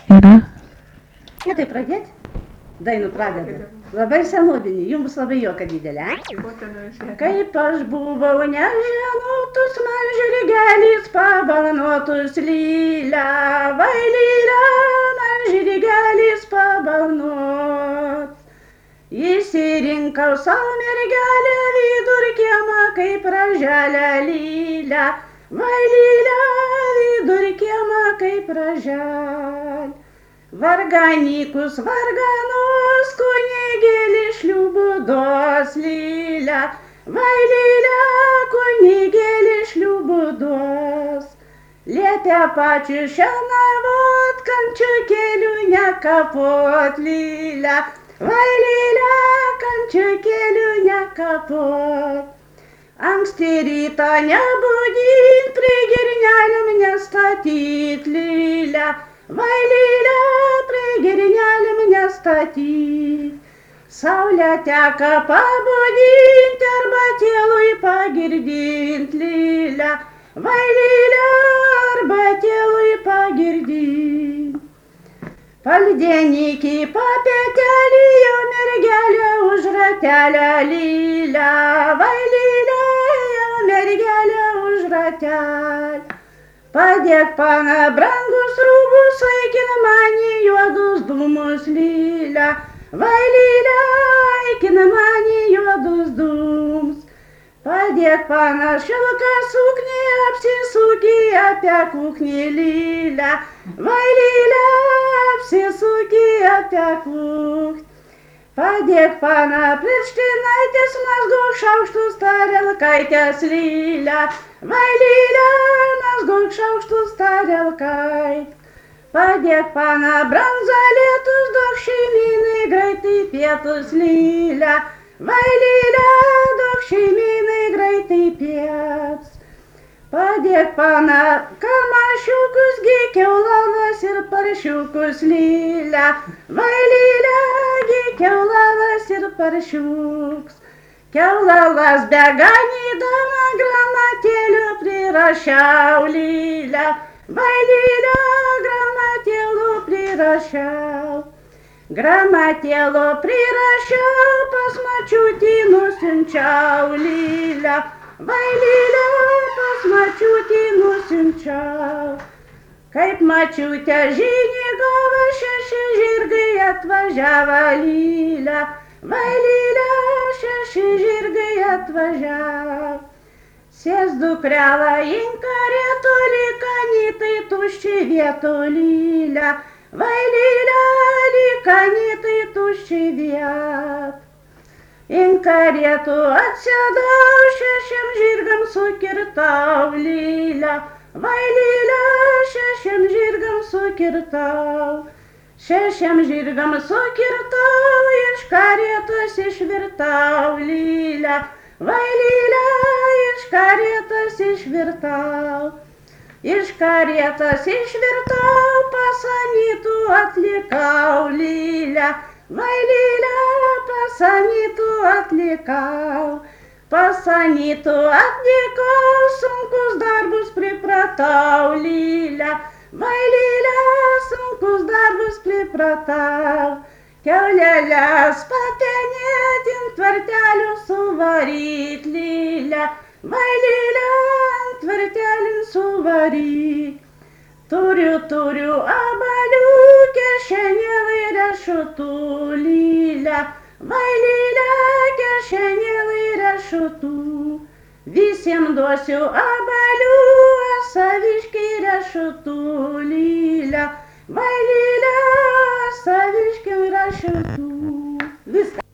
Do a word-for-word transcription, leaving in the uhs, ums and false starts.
yra. Ja, tai pradėti? Dainų pradeda. Labai senodinį, jums labai juoka didelė. Kaip aš buvau nežinotus, man žirgelis pabalnotus lylia, vai lylia, man žirgelis pabalnot. Įsirinkau savo mergelę vidurkiemą, kaip raželę lylia, vai lylia, vidurkiemą, kaip raželę. Varganikus, varganos, kunigėlį šliūbudos lylia, vai lylia, kunigėlį šliūbudos. Liepia pačių šienavot, kančių kelių nekapot lylia, vai lylia, kančių kelių nekapot. Anksti rytą nebudint, prie girnelių nestatyt lylia, vai lylia, prie girnelių nestatyt. Saulė teka pabudint, arba tėlui pagirdint lylia, vai lylia, arba tėlui pagirdint. Paldenikį papetelį, jau mergelė už ratelę lylia, vai lylia, jau mergelė už ratelę. Padėk, pana, brangus rūbus, aikin mani juodus dūmus lylia, vai lylia, aikin mani juodus dūmus. Padėk, pana, šilką suknį, apsisukį apie kuknį lylia, vai lylia, apsisukį apie kuknį. Padėk, pana, pirštinaitės, mazgok šaukštus, tarelkaitės lylia, vai lylia, mazgok šaukštus, tarelkaitės. Padėk, pana, branzalėtus, duok šeimynai greitai pietus lylia, vai lylia, duok šeimynai greitai pietus. Padėk, pana, kamašiukus, gi kiaulavas ir paršiukus lylia, vai lylia, gi kiaulavas ir paršiuks. Kiaulavas beganydama gramatėlių prirašiau lylia, vai lylia, gramatėlių prirašiau. Gramatėlių prirašiau, pas mačiutį nusiunčiau lylia, vai lylia, pas mačiutį nusiunčiau. Kaip mačiutė žinią gavo, šeši žirgai atvažiavo lylia, vai lylia, šeši žirgai atvažiavo. Sės dukrelą į karetulį, kanytai tušči vietų lylia, vai lylia, kanytai tušči vietų. In karietų atsėdau, šešiem žirgam sukirtau lylia, vai lylia, šešiem žirgam sukirtau. Šešiem žirgam sukirtau, iš karietos išvirtau lylia, vai lylia, iš karietos išvirtau. Iš karietos išvirtau, pasanytų atlikau lylia, vai lylia, pasanytų atlikau. Pasanytų atlikau, sunkus darbus pripratau lylia, vai lylia, sunkus darbus pripratau. Kiaulėles papenėt, ant tvartelių suvaryt lylia, vai lylia, ant tvartelių suvaryt. Turiu, turiu abalių, kišenėlai riešutų lylia, vai lylia, kišenėlai riešutų. Visiem duosiu abalių, saviškiai riešutų lylia, vai lylia, saviškiai riešutų. Viską.